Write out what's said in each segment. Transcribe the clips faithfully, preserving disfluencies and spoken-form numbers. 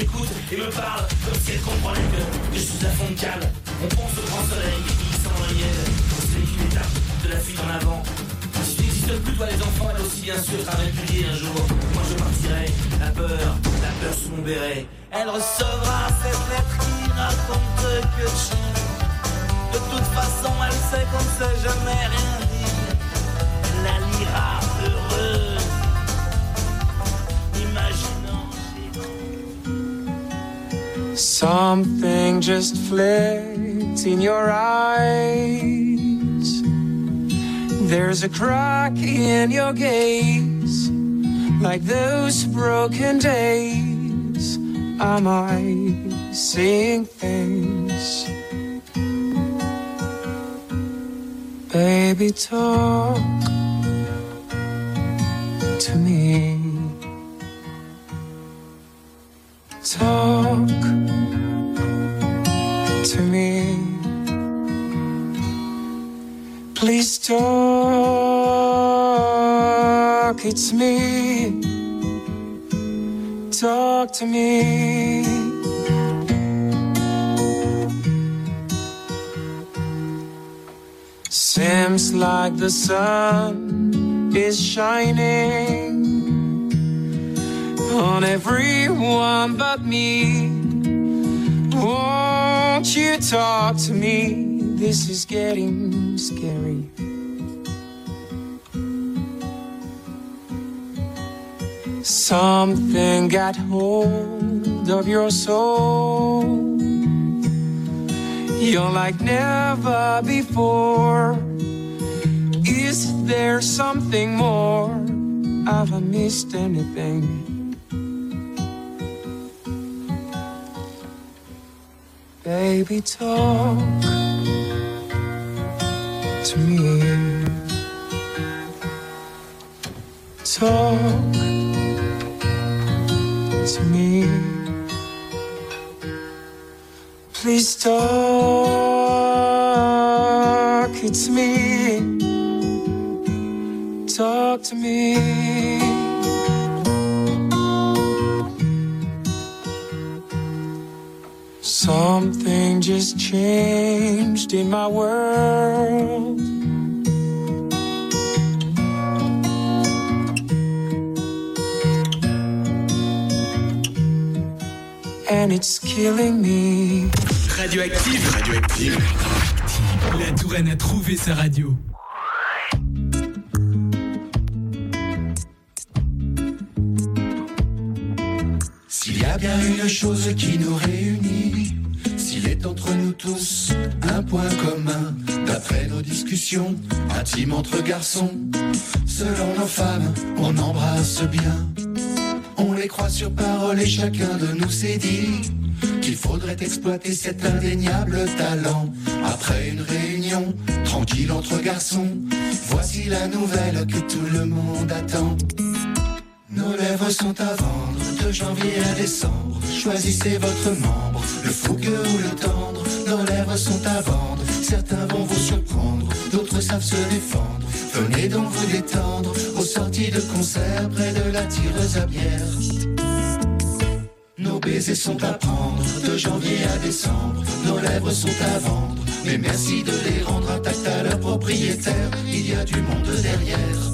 m'écoute et me parle comme si elle comprenait que, que je suis à fond de cale. On pense au grand soleil qui sent dans le miel. C'est une étape de la fuite en avant. Si tu n'existes plus, toi les enfants, elle aussi bien sûr sera répudiée un jour. Moi je partirai, la peur, la peur sous mon béret. Elle recevra cette lettre qui raconte que de toute façon elle sait qu'on ne s'est jamais rien dit. Elle la lira heureuse, imaginant. Something just flicked in your eyes. There's a crack in your gaze, like those broken days. Am I seeing things? Baby, talk to me. Talk to me. Please talk, it's me. Talk to me. Seems like the sun is shining on everyone but me. Won't you talk to me? This is getting scary. Something got hold of your soul. You're like never before. Is there something more? Have I missed anything? Baby, talk to me. Talk to me. Please talk, it's me. Talk to me. Something just changed in my world. And it's killing me. Radioactive. Radioactive. La Touraine a trouvé sa radio. S'il y a bien une chose qui nous réunit, s'il est entre nous tous un point commun, d'après nos discussions intimes entre garçons, selon nos femmes, on embrasse bien. On les croit sur parole et chacun de nous s'est dit qu'il faudrait exploiter cet indéniable talent. Après une réunion tranquille entre garçons, voici la nouvelle que tout le monde attend. Nos lèvres sont à vendre de janvier à décembre. Choisissez votre membre, le fougueux ou le tendre. Nos lèvres sont à vendre, certains vont vous surprendre, d'autres savent se défendre. Venez donc vous détendre aux sorties de concert près de la tireuse à bière. Nos baisers sont à prendre de janvier à décembre. Nos lèvres sont à vendre, mais merci de les rendre intactes à leur propriétaire. Il y a du monde derrière.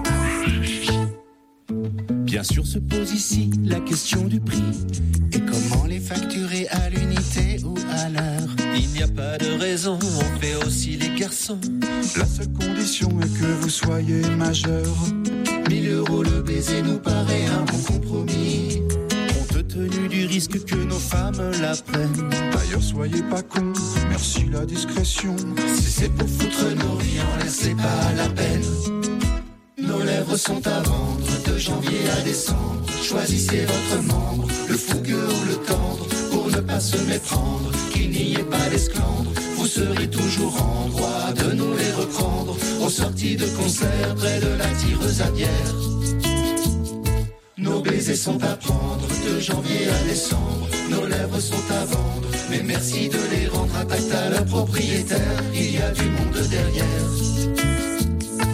Bien sûr se pose ici la question du prix et comment les facturer à l'unité ou à l'heure. Il n'y a pas de raison, on fait aussi les garçons. La seule condition est que vous soyez majeur. mille euros le baiser nous paraît un bon compromis, compte tenu du risque que nos femmes la prennent. D'ailleurs soyez pas cons, merci la discrétion. Si c'est pour foutre nos vies en l'air, c'est pas la peine. Nos lèvres sont à vendre de janvier à décembre. Choisissez votre membre, le fougueux ou le tendre, pour ne pas se méprendre, qu'il n'y ait pas d'esclandre. Vous serez toujours en droit de nous les reprendre aux sorties de concert près de la tireuse à bière. Nos baisers sont à prendre de janvier à décembre. Nos lèvres sont à vendre, mais merci de les rendre intactes à leur propriétaire. Il y a du monde derrière.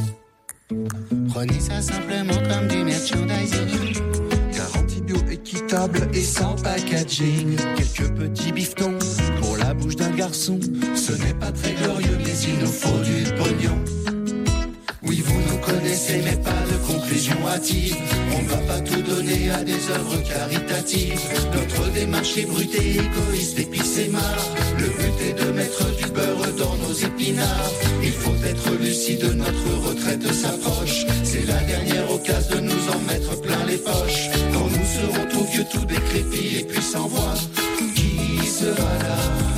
Prenez ça simplement comme du merchandising. Garantie bio, équité jetable et sans packaging. Quelques petits bifetons pour la bouche d'un garçon. Ce n'est pas très glorieux, mais il nous faut du pognon. Oui, vous nous connaissez, mais pas de conclusion hâtive. On ne va pas tout donner à des œuvres caritatives. Notre démarche est brute et égoïste, et puis c'est marre. Le but est de mettre du beurre dans nos épinards. Il faut être lucide, notre retraite s'approche. C'est la dernière occasion de nous en mettre plein les poches. Quand nous serons tout vieux, tout décrépits et puis sans voix, qui sera là?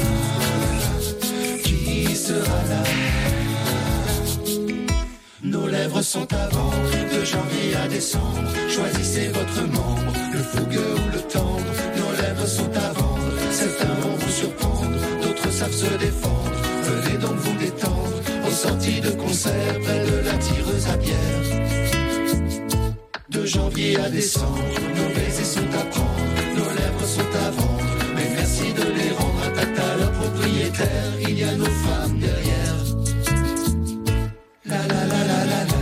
Qui sera là? Nos lèvres sont à vendre, de janvier à décembre. Choisissez votre membre, le fougueux ou le tendre. Nos lèvres sont à vendre, certains vont vous surprendre, d'autres savent se défendre. Venez donc vous détendre, aux sorties de concert, près de la tireuse à bière. De janvier à décembre, nos baisers sont à prendre, nos lèvres sont à vendre. Mais merci de les rendre intactes à leurs propriétaires, il y a nos femmes derrière. La la la la la la.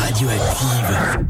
Radioactive.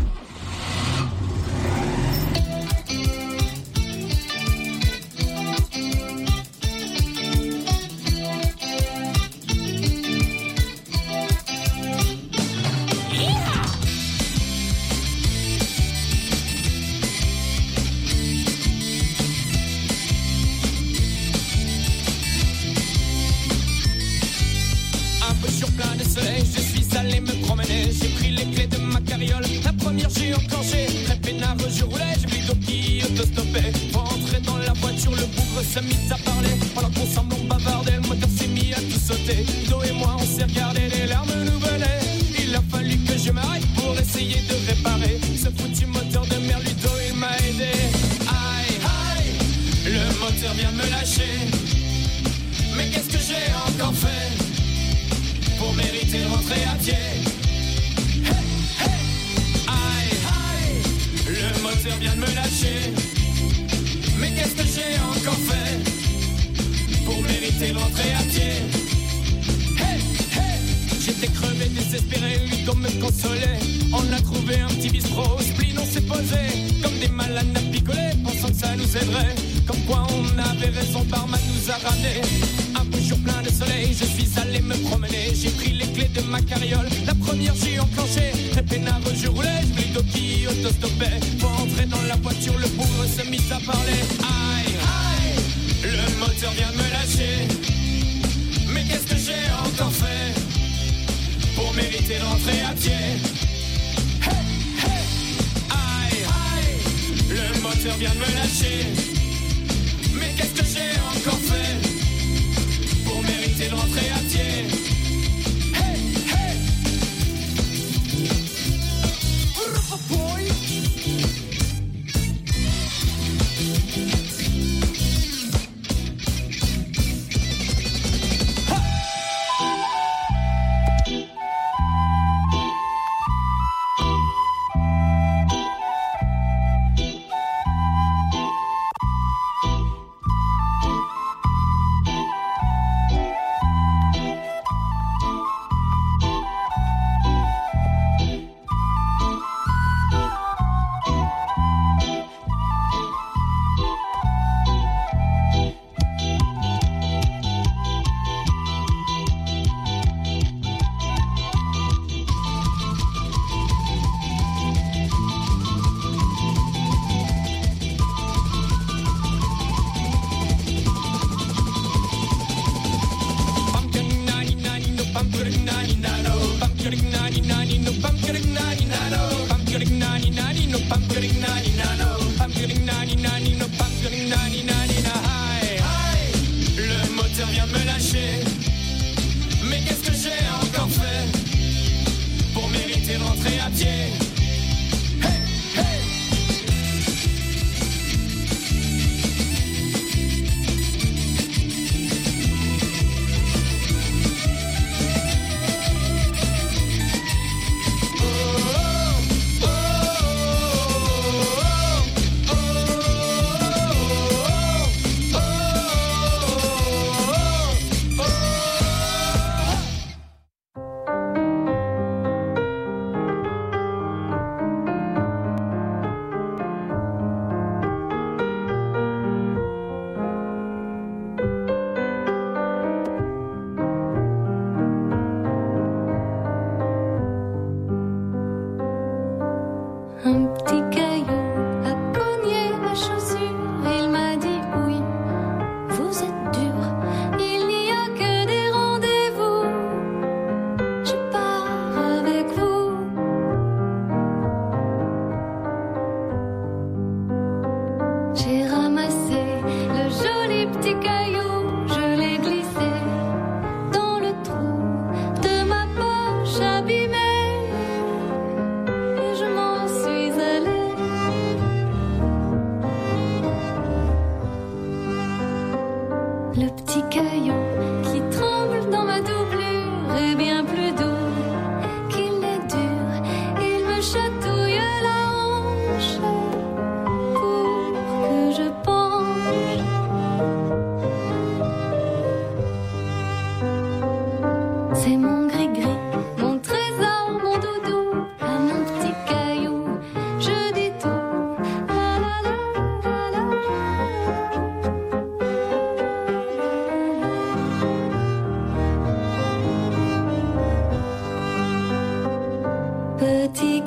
Abîmée, et je m'en suis allée.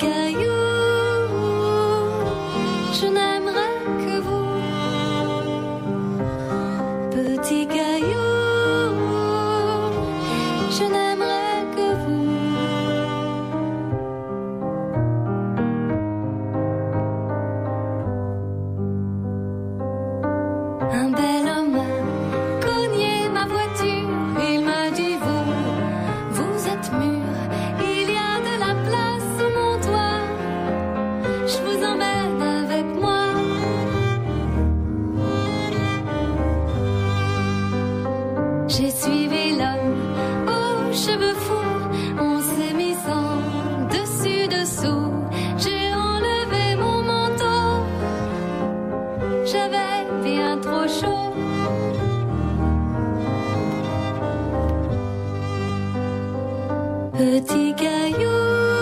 Petit caillou,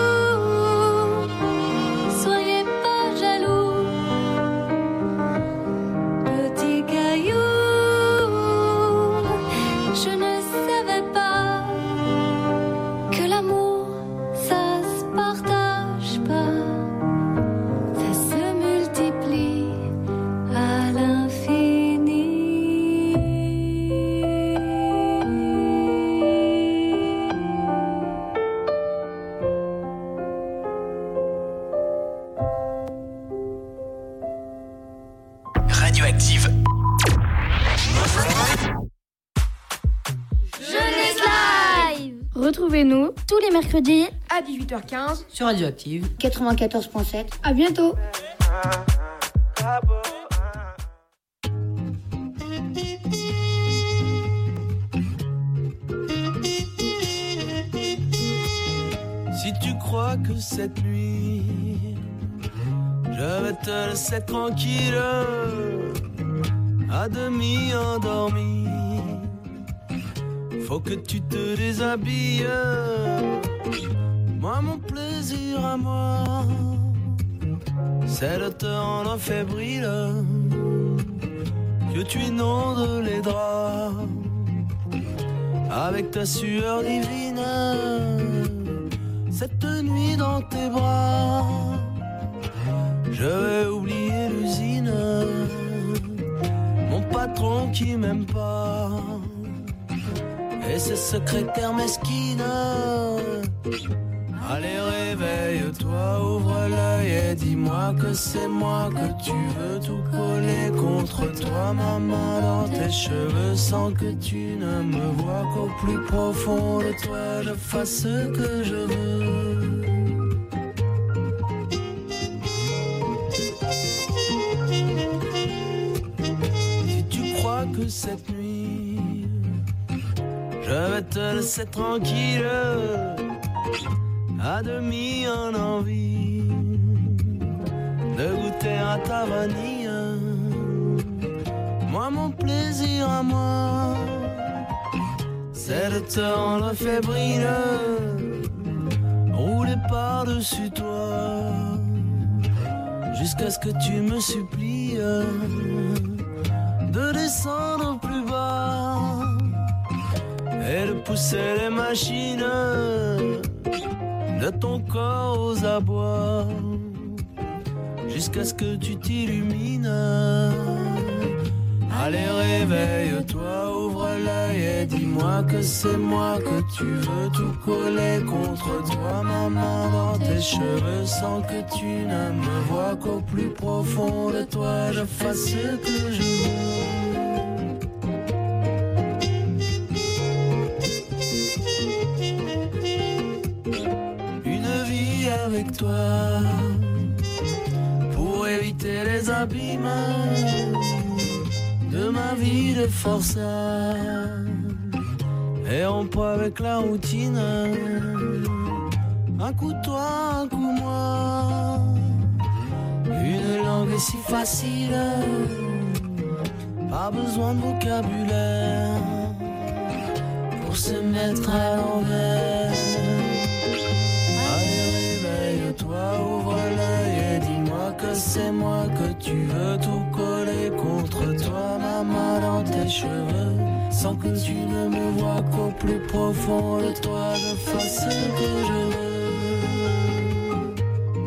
soyez pas jaloux. Petit caillou, je ne savais pas que l'amour, ça se partage pas, ça se multiplie à l'infini. Radioactive. Jeunesse Live. Retrouvez-nous tous les mercredis à dix-huit heures quinze sur Radioactive quatre-vingt-quatorze virgule sept. À bientôt. Si tu crois que cette nuit je vais te laisser tranquille, à demi endormi, faut que tu te déshabilles. Moi mon plaisir à moi, c'est de te rendre fébrile, que tu inondes les draps avec ta sueur divine. Cette nuit dans tes bras, je vais oublier l'usine, mon patron qui m'aime pas, et ses secrétaires mesquines. Allez réveille-toi, ouvre l'œil et dis-moi que c'est moi, que tu veux tout coller contre toi, ma main dans tes cheveux, sans que tu ne me vois qu'au plus profond de toi, je fasse ce que je veux. Si tu crois que cette nuit je vais te laisser tranquille, à demi en envie de goûter à ta vanille, moi mon plaisir à moi, c'est de te rendre fébrile, rouler par-dessus toi, jusqu'à ce que tu me supplies de descendre plus bas et de pousser les machines de ton corps aux abois, jusqu'à ce que tu t'illumines. Allez réveille-toi, ouvre l'œil et dis-moi que c'est moi, que tu veux tout coller contre toi, ma main dans tes cheveux, sans que tu ne me vois qu'au plus profond de toi, je fasse ce que je veux. Avec toi, pour éviter les abîmes de ma vie de forçat, et rompre avec la routine, un coup toi, un coup moi, une langue est si facile, pas besoin de vocabulaire pour se mettre à l'envers. Toi, ouvre l'œil et dis-moi que c'est moi, que tu veux tout coller contre toi, ma main dans tes cheveux, sans que tu ne me vois qu'au plus profond de toi, je fasse ce que je veux.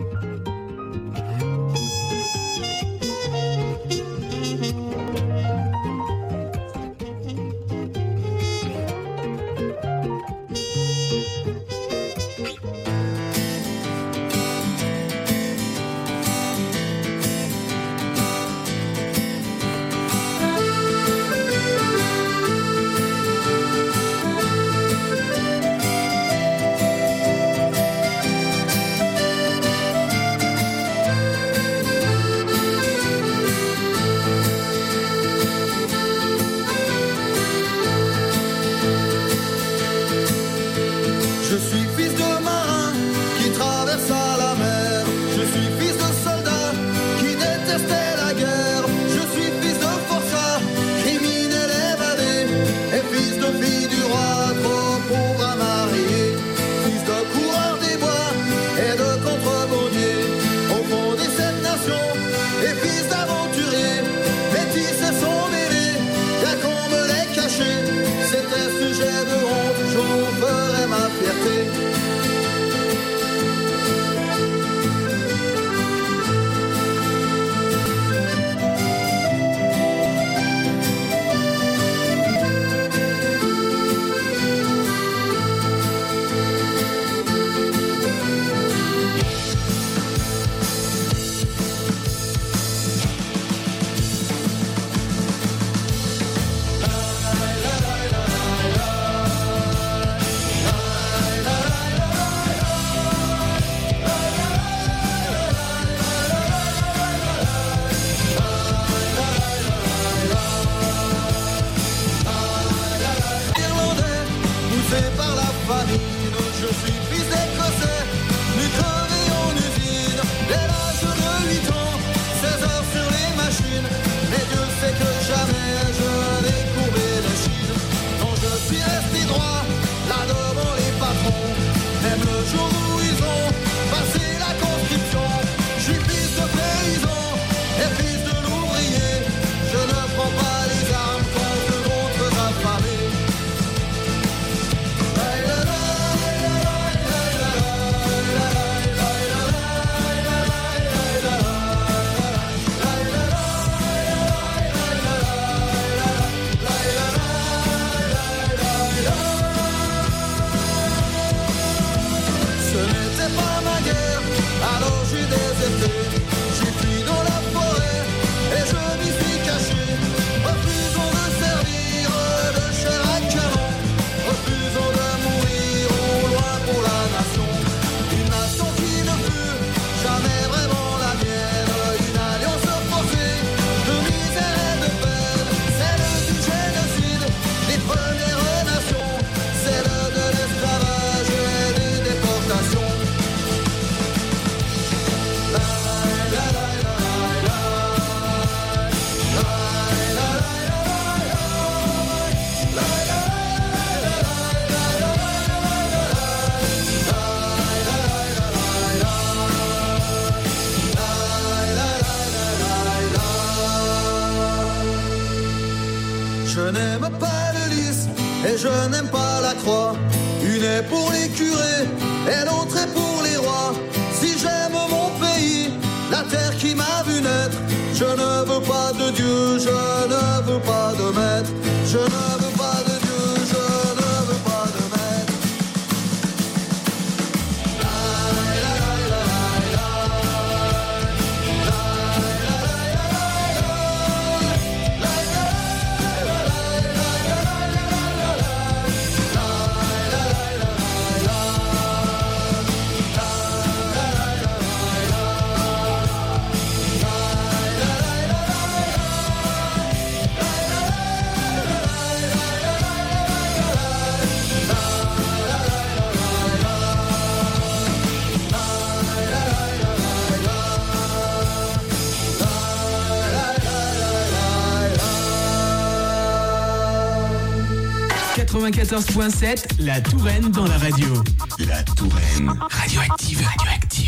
je n'aime pas la croix. Une est pour les curés et l'autre est pour les rois. Si j'aime mon pays, la terre qui m'a vu naître, je ne veux pas de Dieu, je ne veux pas de maître. Je ne veux pas de Dieu, je ne veux pas de maître. quatre-vingt-quatorze point sept, la Touraine dans la radio. La Touraine. Radioactive, radioactive.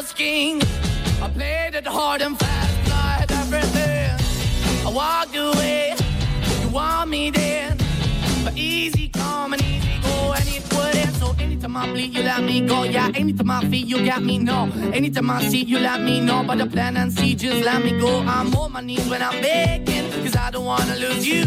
asking. I played it hard and fast, I had everything. I walked away, you want me then. But easy come and easy go, and it wouldn't. So anytime I bleed, you let me go. Yeah, anytime I feel, you got me, no. Anytime I see, you let me know. But the plan and see, just let me go. I'm on my knees when I'm begging, cause I don't wanna lose you.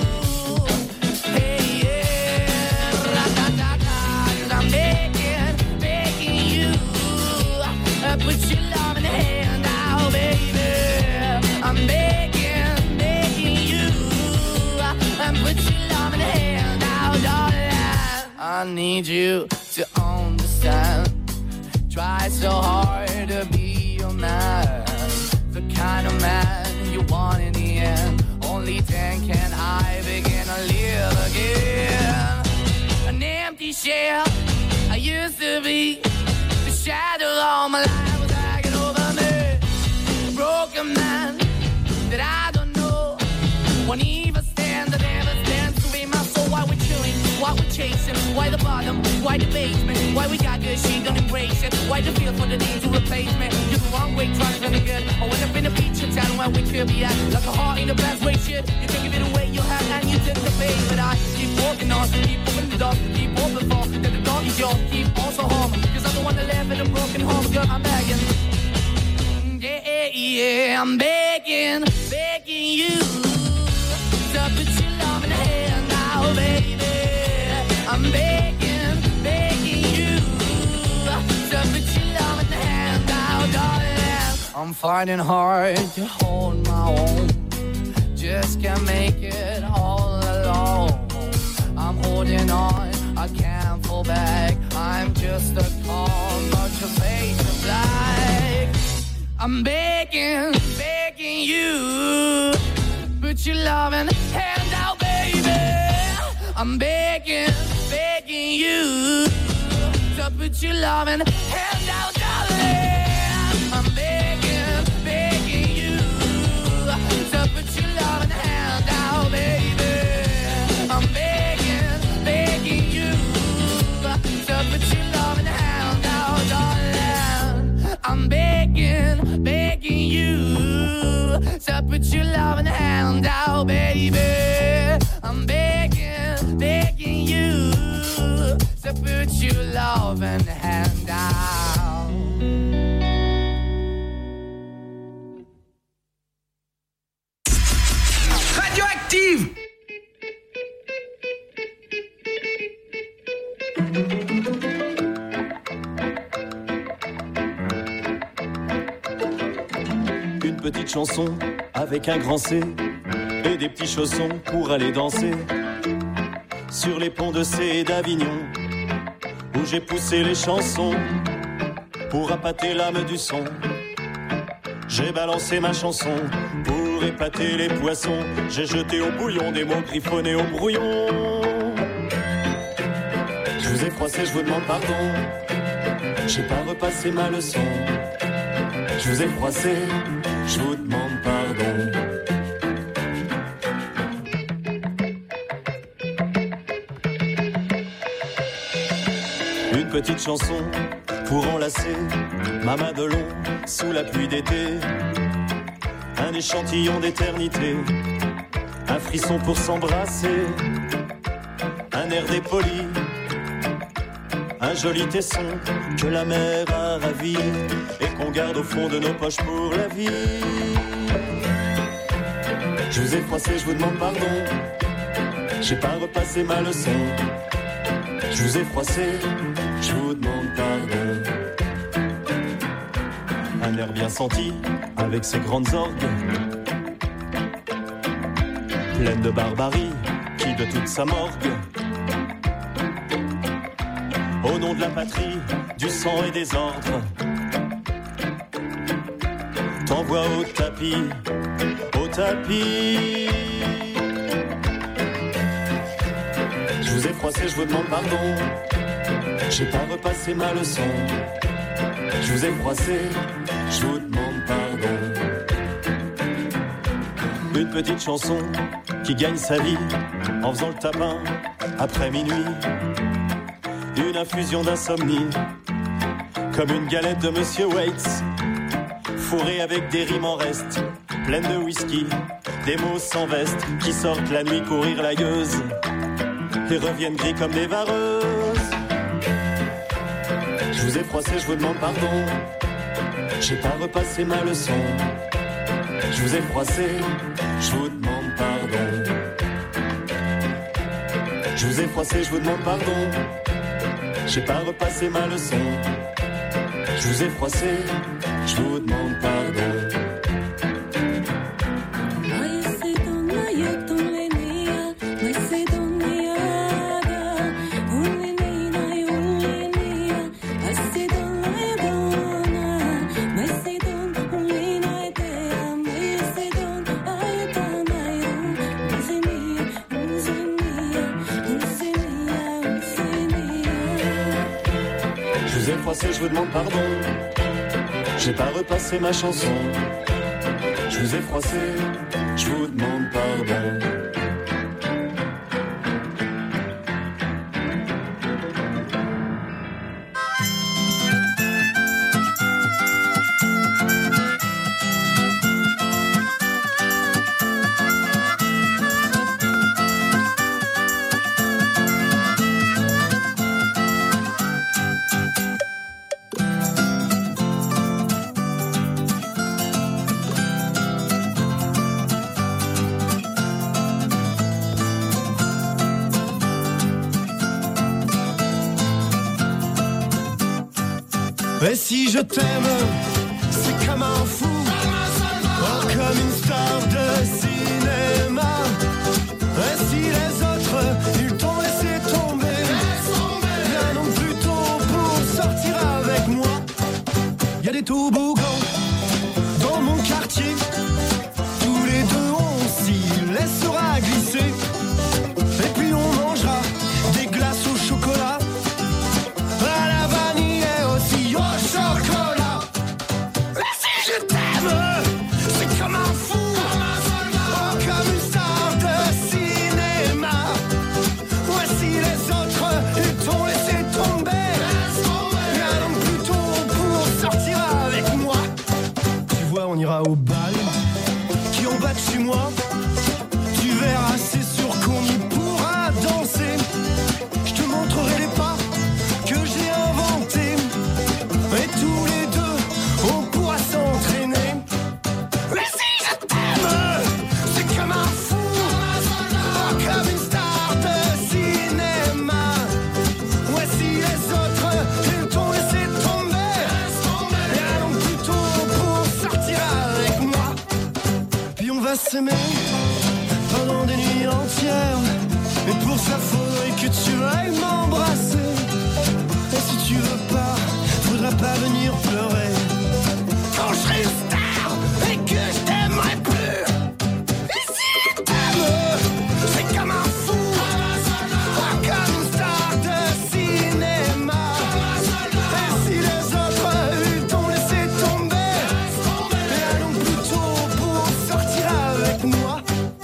Hey, yeah, ra-da-da-da, cause I'm begging, begging you. Uh, put your love in the hand now, baby. I'm begging, begging you. Uh, put your love in the hand now, darling. I need you to understand. Try so hard to be your man, the kind of man you want in the end. Only then can I begin to live again. An empty shell I used to be, the shadow all my life was hanging over me. A broken man that I don't know, won't even stand, that never stands to be my soul. Why we're chilling, why we're chasing, why the bottom, why the basement, why we got good, she don't embrace it, why the feel for the need to replace me. You're the wrong way, trying to be good. I went up in a feature town where we could be at, like a heart in the best way, shit. You can give it away, you have, and you take the bait. But I keep walking on, keep opening the door, keep open for, that the door is yours, keep also home. Cause I'm the one that live in a broken home, girl, I'm begging. Yeah, yeah, I'm begging, begging you to put your love in the hand now, baby. I'm begging, begging you to put your love in the hand now, darling. I'm finding hard to hold my own, just can't make it all alone. I'm holding on, I can't fall back. I'm just a call, but your face is black. I'm begging, begging you, put your loving hand out, baby. I'm begging, begging you, to put your loving hand out, darling. I'm begging, begging you, to put your loving hand out, baby. I'm begging, begging you, to put your loving hand out, darling. I'm begging, begging you, to put your loving hand out, baby. I'm begging, begging you, to put your loving hand out. Radioactive. Une petite chanson avec un grand C et des petits chaussons pour aller danser sur les ponts de C et d'Avignon, où j'ai poussé les chansons pour appâter l'âme du son. J'ai balancé ma chanson pour épater les poissons. J'ai jeté au bouillon des mots griffonnés au brouillon. Je vous ai froissé, je vous demande pardon. J'ai pas repassé ma leçon. Je vous ai froissé, je vous demande pardon. Une petite chanson pour enlacer ma main de long sous la pluie d'été. Un échantillon d'éternité, un frisson pour s'embrasser, un air dépoli, un joli tesson que la mer a ravi et qu'on garde au fond de nos poches pour la vie. Je vous ai froissé, je vous demande pardon. J'ai pas repassé ma leçon. Je vous ai froissé, je vous demande pardon. Un air bien senti, avec ses grandes orgues, pleine de barbarie, qui de toute sa morgue, au nom de la patrie, du sang et des ordres, t'envoie au tapis, au tapis. Je vous ai froissé, je vous demande pardon. J'ai pas repassé ma leçon. Je vous ai froissé, je vous demande pardon. Une petite chanson qui gagne sa vie en faisant le tapin après minuit. Une infusion d'insomnie comme une galette de Monsieur Waits, fourrée avec des rimes en reste, pleine de whisky, des mots sans veste, qui sortent la nuit courir la gueuse, et reviennent gris comme des vareuses. Je vous ai froissé, je vous demande pardon, j'ai pas repassé ma leçon. Je vous ai froissé, je vous demande pardon. Je vous ai froissé, je vous demande pardon, j'ai pas repassé ma leçon. Je vous ai froissé, je vous demande pardon. Je vous demande pardon, j'ai pas repassé ma chanson. Je vous ai froissé, je vous demande pardon. Et si je t'aime, c'est comme un fou, oh, comme une star de cinéma. Et si les autres, ils t'ont laissé tomber, viens donc plutôt pour sortir avec moi. Y'a des toboggans dans mon quartier, tous les deux on s'y laissera glisser. Et puis on mangera des glaces au chocolat, à la vanille et aussi au chocolat. Et si je t'aime, c'est comme un fou, oh, comme une star de cinéma. Voici les autres, ils t'ont laissé tomber, viens donc plutôt pour sortir avec moi. Tu vois, on ira au bal qui ont battu moi. Tu verras, c'est sûr qu'on y pourra danser. Je te montrerai les pas que j'ai inventés, et tous les deux on pourra s'entraîner. Mais si je t'aime, c'est comme un fou, oh, comme une star de cinéma. Voici les autres, ils t'ont laissé tomber, viens donc plutôt pour sortir avec moi. Puis on va s'aimer pendant des nuits entières, et pour ça faudrait que tu veuilles m'embrasser. Et si tu veux pas, faudra pas venir pleurer quand je serai une star et que je t'aimerai plus. Et si je t'aime, c'est comme un fou, oh, comme une star de cinéma. Et si les autres, ils t'ont laissé tomber, viens donc plutôt pour sortir avec moi.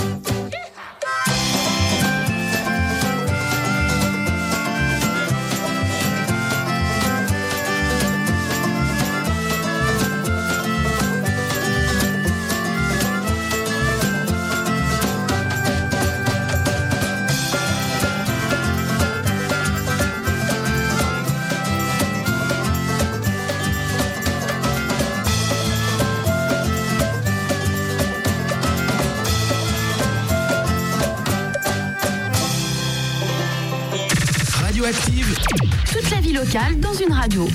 Radioactive. Toute la vie locale dans une radio.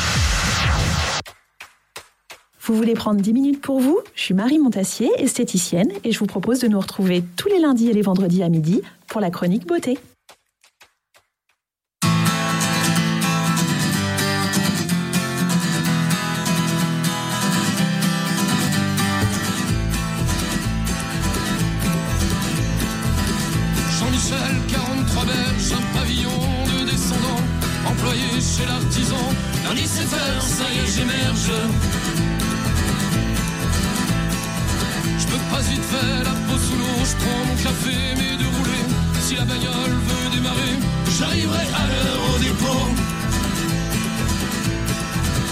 Vous voulez prendre dix minutes pour vous ? Je suis Marie Montassier, esthéticienne, et je vous propose de nous retrouver tous les lundis et les vendredis à midi pour la chronique beauté. Jean-Michel, quarante-trois berges, un pavillon de descendants, employé chez l'artisan. Lundi sept heures, ça y est, j'émerge. Je me passe vite fait la peau sous l'eau, je prends mon café, mes deux roulés. Si la bagnole veut démarrer, j'arriverai à l'heure au dépôt.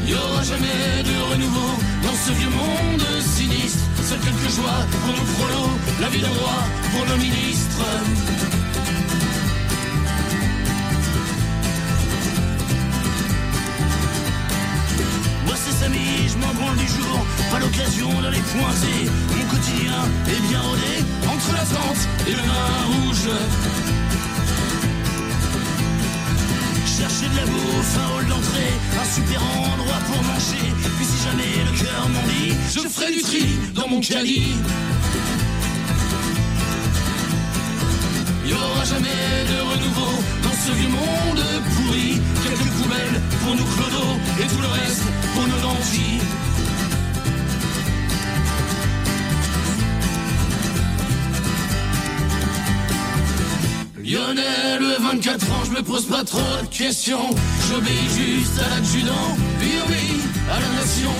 Y aura jamais de renouveau dans ce vieux monde sinistre. Seules quelques joies pour nos prolos, la vie d'un roi pour nos ministres. Moi c'est Samy, je m'en branle du jour, pas l'occasion de les pointer. Mon quotidien est bien rodé entre la tente et le vin rouge. Chercher de la bouffe, un hall d'entrée, un super endroit pour manger. Puis si jamais le cœur m'en dit, je ferai du tri dans mon caddie. Y aura jamais de renouveau dans ce vieux monde pourri. Quelques poubelles pour nous clodos et tout le reste pour nos nantis. Lionel, vingt-quatre ans, je me pose pas trop de questions. J'obéis juste à l'adjudant, oui oui, à la nation.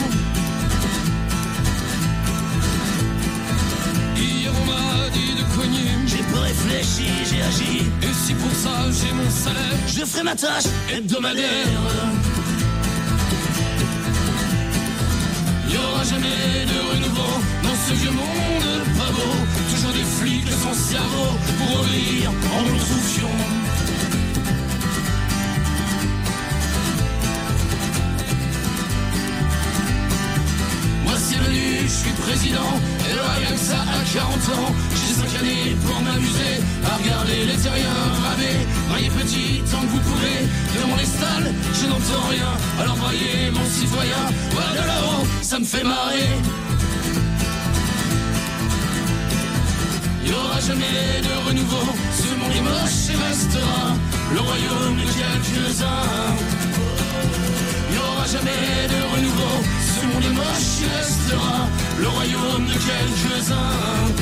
Hier on m'a dit de cogner, j'ai pas réfléchi, j'ai agi. Et si pour ça j'ai mon salaire, je ferai ma tâche hebdomadaire. Y aura jamais de renouveau dans ce vieux monde pas beau. Toujours des flics sans cerveau pour obéir en instruction. Moi c'est venu, je suis président. Et rien que ça à quarante ans. J'ai cinq années pour m'amuser à regarder les terriens ramer. Braillez petit tant que vous pouvez. De mon estal, je n'entends rien. Alors braillez mon citoyen. Voilà de là-haut, ça me fait marrer. Y aura jamais de renouveau, ce monde est moche et restera le royaume de quelques-uns. Y aura jamais de renouveau, ce monde est moche et restera le royaume de quelques-uns.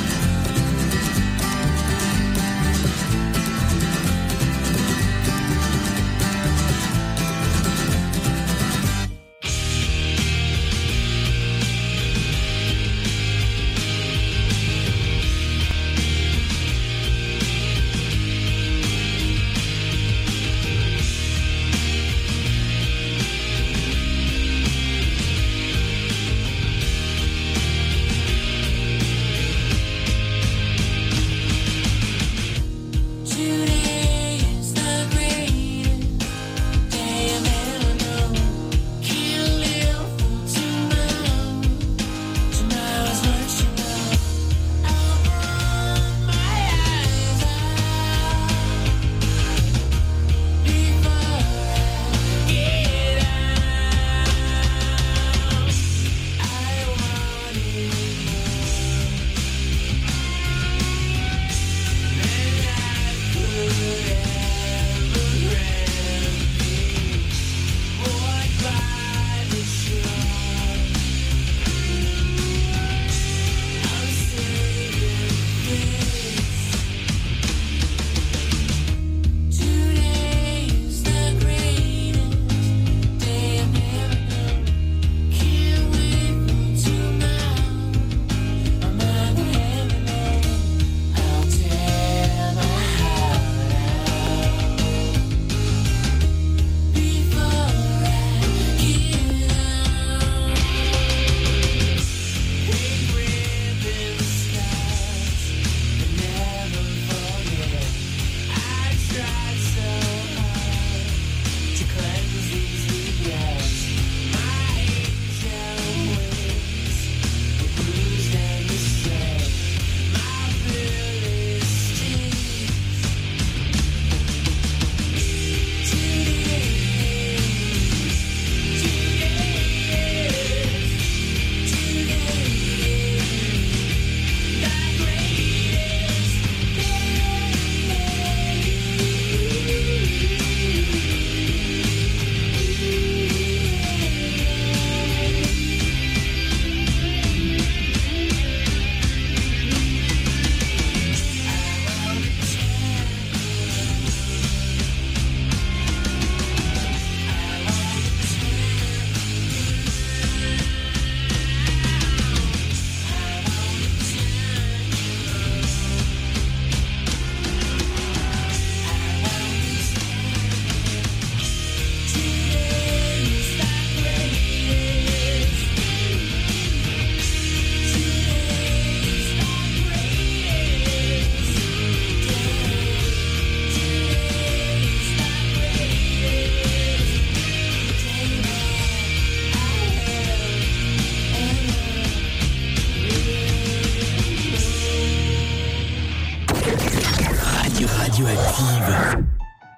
Radioactive.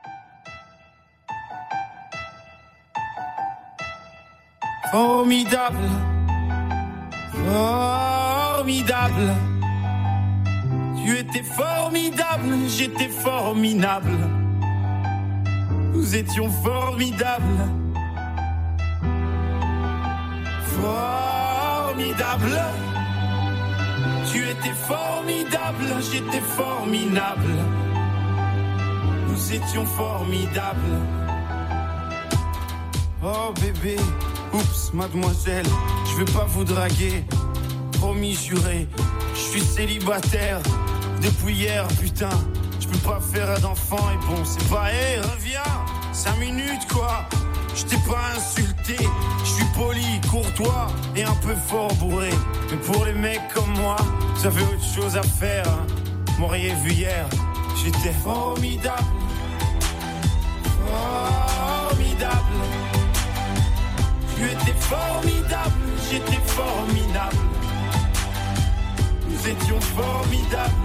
Formidable, formidable. Tu étais formidable, j'étais formidable. Nous étions formidables. Formidable. Tu étais formidable, j'étais formidable. Nous étions formidables. Oh bébé, oups, mademoiselle, je vais pas vous draguer. Promis, juré, je suis célibataire depuis hier, putain. Je peux pas faire d'enfant et bon, c'est pas, hé, hey, reviens, cinq minutes quoi. Je t'ai pas insulté, je suis poli, courtois et un peu fort bourré. Mais pour les mecs comme moi, vous avez autre chose à faire, hein. M'auriez vu hier, j'étais formidable. Formidable. Tu étais formidable, j'étais formidable. Nous étions formidables.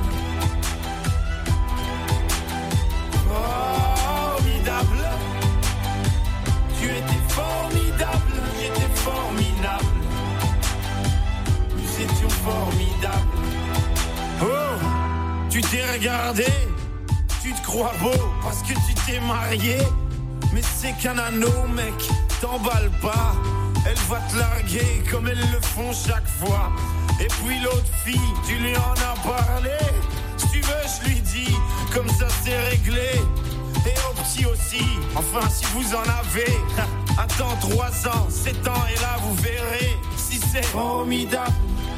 Formidable. Tu étais formidable, j'étais formidable. Nous étions formidables. Oh, tu t'es regardé, tu te crois beau parce que tu t'es marié. Mais c'est qu'un anneau, mec, t'emballe pas. Elle va te larguer comme elles le font chaque fois. Et puis l'autre fille, tu lui en as parlé. Si tu veux, je lui dis, comme ça c'est réglé. Et au petit aussi, enfin si vous en avez. Attends trois ans, sept ans et là vous verrez si c'est formidable.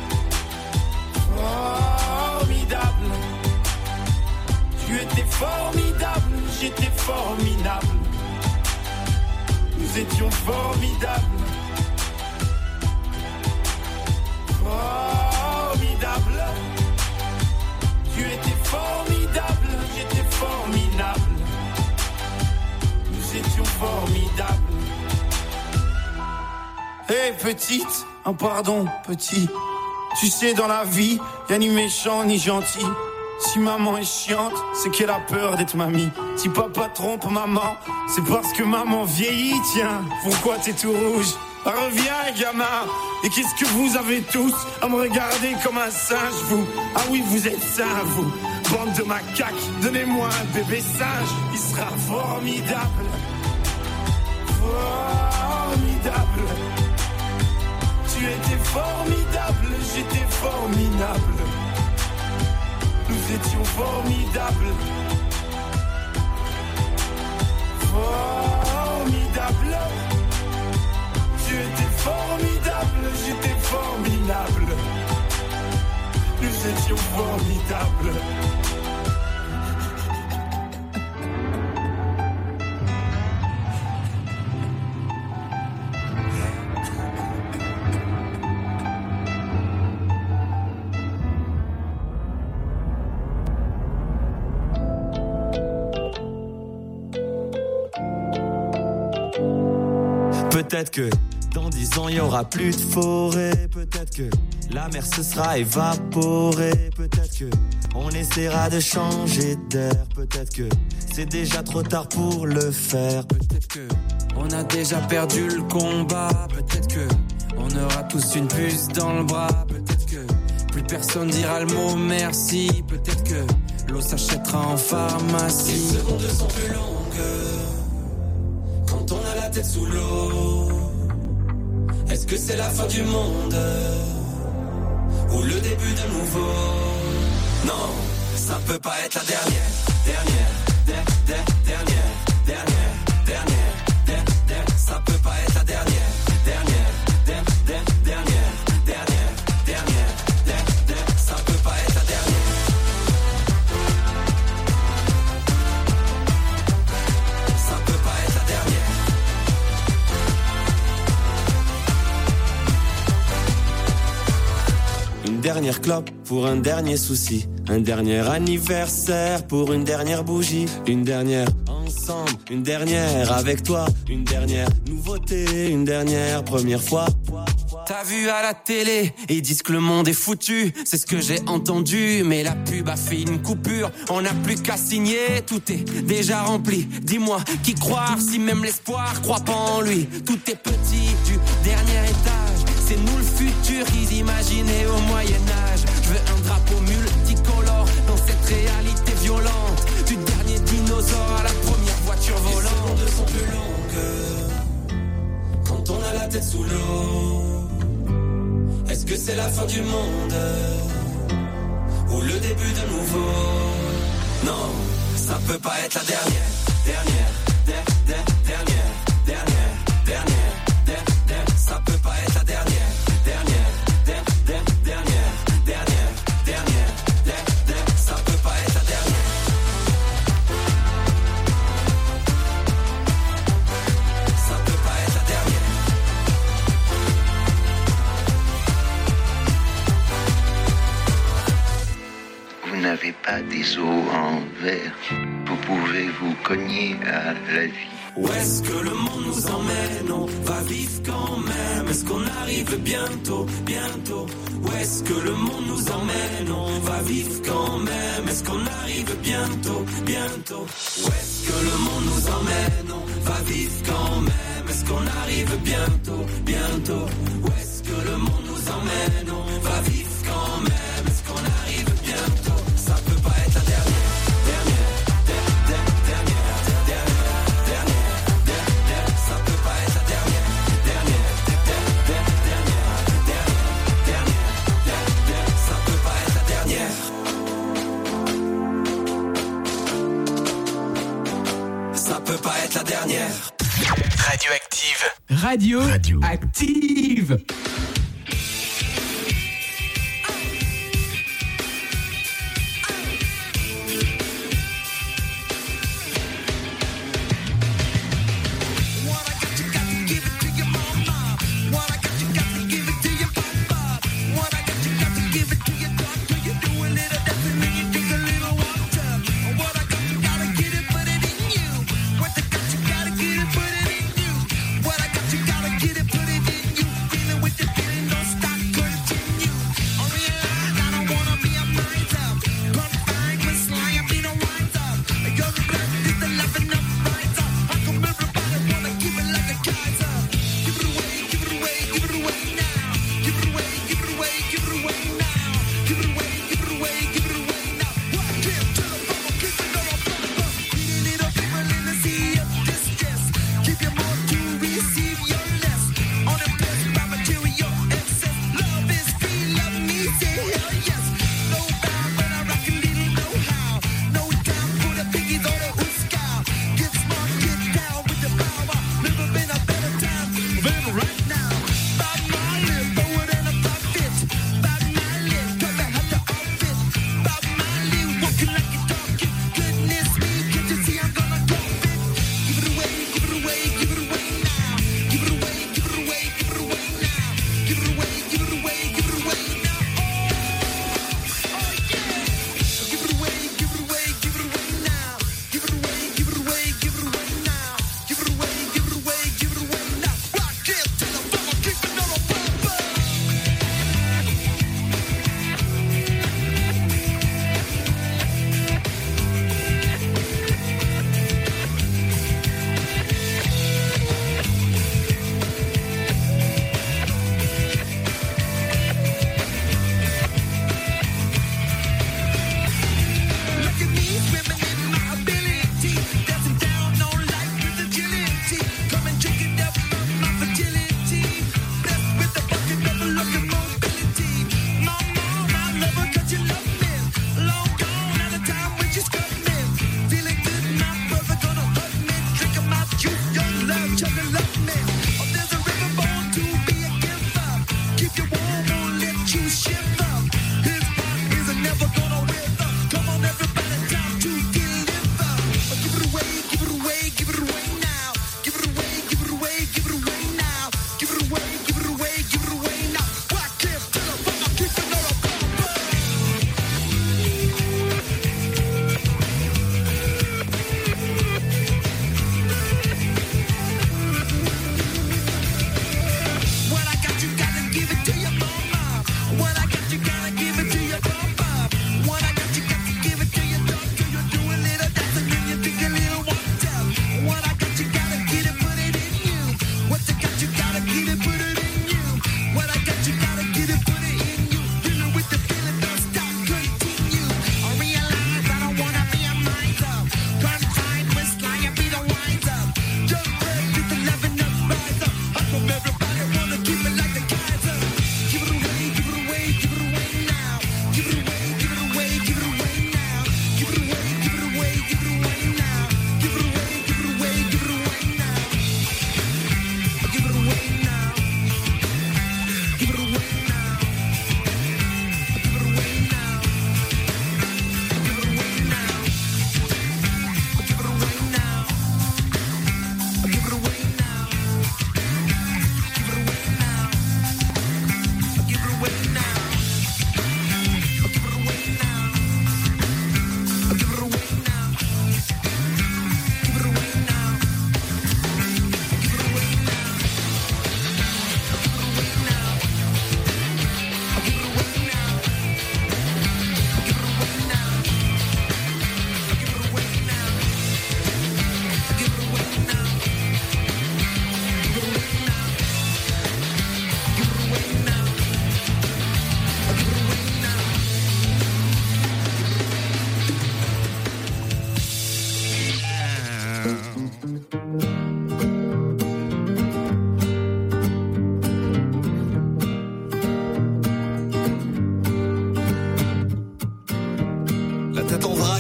Formidable. Tu étais formidable, j'étais formidable. Nous étions formidables. Formidable. Tu étais formidable, j'étais formidable. Nous étions formidables. Hé hey, petite, un pardon petit. Tu sais dans la vie, y'a ni méchant ni gentil. Si maman est chiante, c'est qu'elle a peur d'être mamie. Si papa trompe maman, c'est parce que maman vieillit. Tiens, pourquoi t'es tout rouge? Reviens gamin. Et qu'est-ce que vous avez tous à me regarder comme un singe, vous? Ah oui, vous êtes sains, vous. Bande de macaques, donnez-moi un bébé singe. Il sera formidable. Formidable. Tu étais formidable, j'étais formidable. Nous étions formidables. Formidable. Tu étais formidable, j'étais formidable. Nous étions formidables. Peut-être que dans dix ans il y aura plus de forêt. Peut-être que la mer se sera évaporée. Peut-être que on essaiera de changer d'air. Peut-être que c'est déjà trop tard pour le faire. Peut-être que on a déjà perdu le combat. Peut-être que on aura tous une puce dans le bras. Peut-être que plus personne dira le mot merci. Peut-être que l'eau s'achètera en pharmacie. Les secondes sont plus longues quand on a la tête sous l'eau. Est-ce que c'est la fin du monde ou le début de nouveau? Non, ça peut pas être la dernière, dernière, der, der, dernière, dernière, dernière, der, der. Ça peut pas être la dernière, dernière, der, der, dernière, dernière, dernière, der, der. Ça peut pas être la dernière. Ça peut pas être la dernière. Une dernière clope pour un dernier souci. Un dernier anniversaire pour une dernière bougie. Une dernière ensemble, une dernière avec toi. Une dernière nouveauté, une dernière première fois. T'as vu à la télé, ils disent que le monde est foutu. C'est ce que j'ai entendu, mais la pub a fait une coupure. On n'a plus qu'à signer, tout est déjà rempli. Dis-moi, qui croire si même l'espoir croit pas en lui. Tout est petit du dernier étage. C'est nous le futur qu'ils imaginaient au Moyen-Âge. Je veux un drapeau multicolore dans cette réalité violente. Du dernier dinosaure à la première voiture volante. Les secondes sont plus longues quand on a la tête sous l'eau. Est-ce que c'est la fin du monde ou le début de nouveau? Non, ça peut pas être la dernière, dernière, der, der, dernière, dernière, dernière, der, der. Ça peut pas être la dernière, dernière, der, der, dernière, dernière, dernière, der, der. Ça peut pas être la dernière. Ça peut pas être la dernière. Vous n'avez pas des os en verre, vous pouvez vous cogner à la vie. Où est-ce que le monde nous emmène? On va vivre quand même. Est-ce qu'on arrive bientôt, bientôt? Où est-ce que le monde nous emmène? On va vivre quand même. Est-ce qu'on arrive bientôt, bientôt? Où est-ce que le monde nous emmène? On va vivre quand même. Est-ce qu'on arrive bientôt, bientôt? Où est-ce que le monde nous emmène? On va vivre quand même. Est-ce qu'on arrive bientôt? Ça peut pas être la dernière, dernière, der, der, dernière, dernière, dernière, der, der. Ça peut pas être la dernière, dernière, der, der, dernière, dernière, dernière, der, der. Ça peut pas être la dernière. Ça peut pas être la dernière. Radioactive. Radio. Radio. Active. Right now, Bob Marley, throw it in a bucket. Bob Marley, come back, have to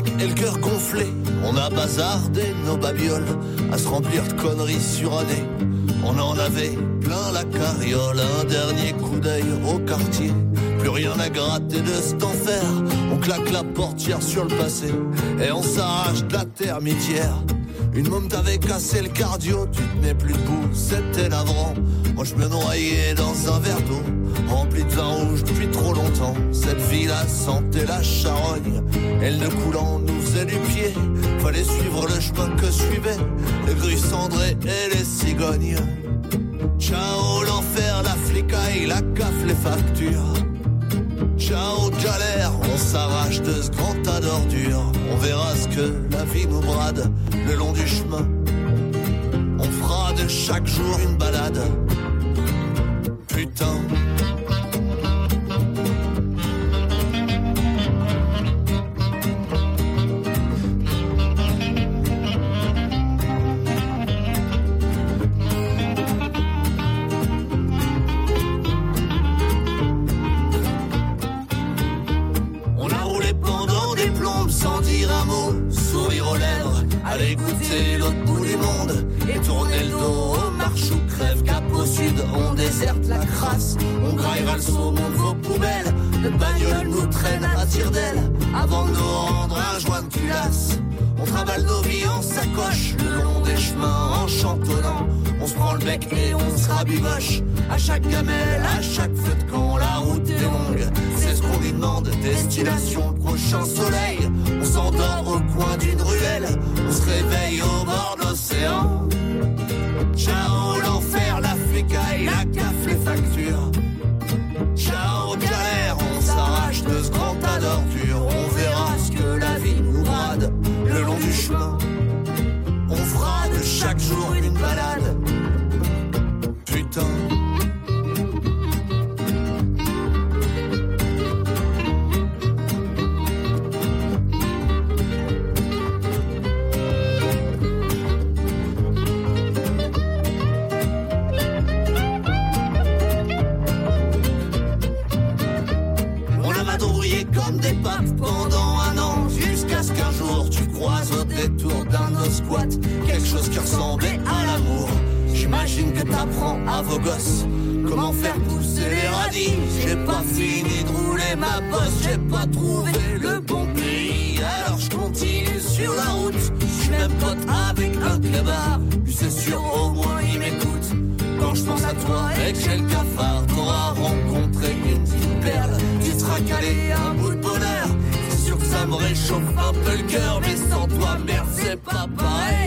et le cœur gonflé. On a bazardé nos babioles à se remplir de conneries surannées. On en avait plein la carriole, un dernier coup d'œil au quartier. Plus rien à gratter de cet enfer. On claque la portière sur le passé et on s'arrache de la termitière. Une môme t'avait cassé le cardio, tu te mets plus debout, c'était navrant. Moi je me noyais dans un verre d'eau rempli de vin rouge depuis trop longtemps. Cette vie-là sentait la charogne, elle de coulant nous faisait du pied. Fallait suivre le chemin que suivaient le gris cendré et les cigognes. Ciao l'enfer, la flicaille, la caf, les factures. Ciao galère, on s'arrache de ce grand tas d'ordures. On verra ce que la vie nous brade le long du chemin. On fera de chaque jour une balade. Putain. Aller goûter l'autre bout du monde et tourner le dos au marche ou crève. Cap au sud, on déserte la crasse. On graillera le saumon de vos poubelles. Le bagnole nous traîne à tire d'aile avant de nous rendre un joint de culasse. On travaille nos vies en sacoche le long des chemins en chantonnant. On se prend le bec et on se rabiboche. À chaque gamelle, à chaque feu de camp, la route est longue. C'est ce qu'on lui demande, destination, prochain soleil. On s'endort au coin d'une ruelle. On se réveille au bord de l'océan. Ciao l'enfer, la flicaille, la caf, les factures. Ciao galère, on s'arrache de ce grand tas d'ordures. On verra ce que la vie nous brade le long du chemin. On fera de chaque jour une balade. Putain. Comme des papes pendant un an, jusqu'à ce qu'un jour tu croises au détour d'un nos squats quelque chose qui ressemblait à l'amour. J'imagine que t'apprends à vos gosses comment faire pousser les radis. J'ai pas fini de rouler ma bosse, j'ai pas trouvé le bon pays. Alors je continue sur la route, je suis même pote avec un clébard. Lui c'est sûr, au moins il m'écoute. Quand je pense à toi et que j'ai le cafard, t'auras rencontré une petite perle. Tu seras calé un bout de bonheur. C'est sûr que ça me réchauffe un peu le cœur, mais sans toi, merde, c'est pas pareil.